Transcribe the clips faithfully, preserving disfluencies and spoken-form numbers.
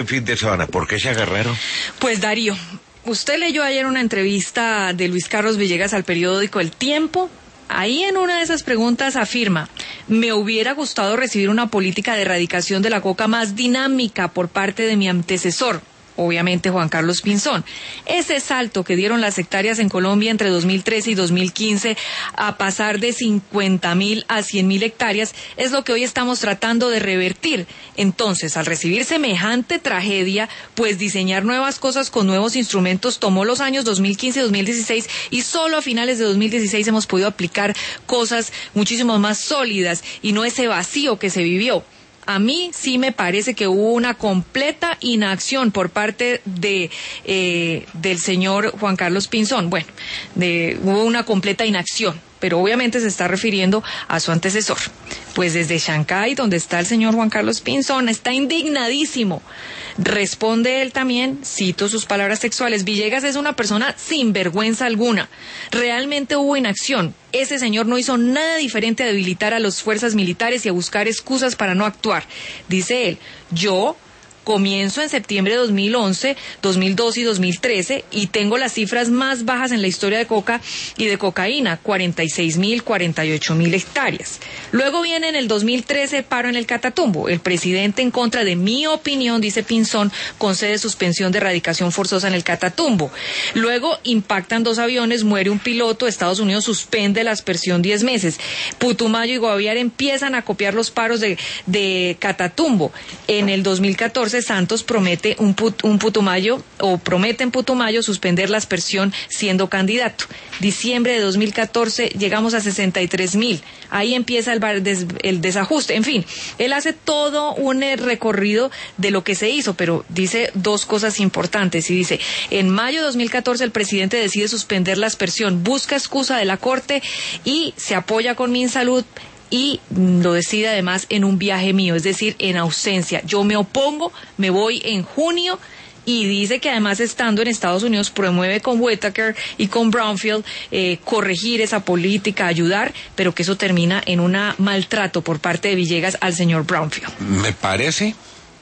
Fin de semana, ¿por qué ese Guerrero? Pues Darío, usted leyó ayer una entrevista de Luis Carlos Villegas al periódico El Tiempo. Ahí en una de esas preguntas afirma: me hubiera gustado recibir una política de erradicación de la coca más dinámica por parte de mi antecesor, obviamente Juan Carlos Pinzón. Ese salto que dieron las hectáreas en Colombia entre dos mil trece y dos mil quince a pasar de cincuenta mil a cien mil hectáreas es lo que hoy estamos tratando de revertir. Entonces, al recibir semejante tragedia, pues diseñar nuevas cosas con nuevos instrumentos tomó los años dos mil quince y dos mil dieciséis, y solo a finales de dos mil dieciséis hemos podido aplicar cosas muchísimo más sólidas y no ese vacío que se vivió. A mí sí me parece que hubo una completa inacción por parte de eh, del señor Juan Carlos Pinzón. Bueno, de, hubo una completa inacción, pero obviamente se está refiriendo a su antecesor. Pues desde Chancay, donde está el señor Juan Carlos Pinzón, está indignadísimo. Responde él también, cito sus palabras textuales: Villegas es una persona sin vergüenza alguna. Realmente hubo inacción. Ese señor no hizo nada diferente a debilitar a las fuerzas militares y a buscar excusas para no actuar. Dice él: yo comienzo en septiembre de dos mil once, dos mil doce y dos mil trece y tengo las cifras más bajas en la historia de coca y de cocaína, cuarenta y seis mil, cuarenta y ocho mil hectáreas. Luego viene en el dos mil trece paro en el Catatumbo. El presidente, en contra de mi opinión, dice Pinzón, concede suspensión de erradicación forzosa en el Catatumbo. Luego impactan dos aviones, muere un piloto, Estados Unidos suspende la aspersión diez meses. Putumayo y Guaviare empiezan a copiar los paros de, de Catatumbo. En el dos mil catorce Santos promete un, put, un Putumayo, o promete en Putumayo suspender la aspersión siendo candidato. Diciembre de dos mil catorce llegamos a sesenta y tres mil. Ahí empieza el, des, el desajuste. En fin, él hace todo un recorrido de lo que se hizo, pero dice dos cosas importantes. Y dice: en mayo de dos mil catorce el presidente decide suspender la aspersión, busca excusa de la Corte y se apoya con Minsalud, y lo decide además en un viaje mío, es decir, en ausencia. Yo me opongo, me voy en junio, y dice que además, estando en Estados Unidos, promueve con Whitaker y con Brownfield eh, corregir esa política, ayudar, pero que eso termina en un maltrato por parte de Villegas al señor Brownfield. Me parece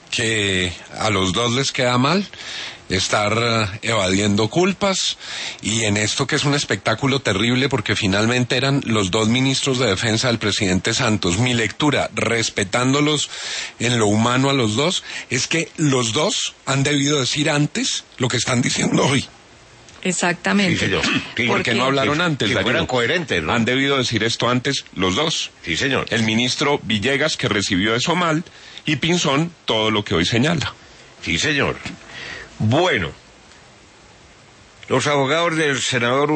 que a los dos les queda mal estar uh, evadiendo culpas, y en esto que es un espectáculo terrible, porque finalmente eran los dos ministros de defensa del presidente Santos. Mi lectura, respetándolos en lo humano a los dos, es que los dos han debido decir antes lo que están diciendo hoy. Exactamente. Sí, señor. Sí, ¿Por qué no hablaron si, antes? Si fueran coherentes, ¿no? Han debido decir esto antes los dos. Sí, señor. El ministro Villegas, que recibió eso mal, y Pinzón, todo lo que hoy señala. Sí, señor. Bueno, los abogados del senador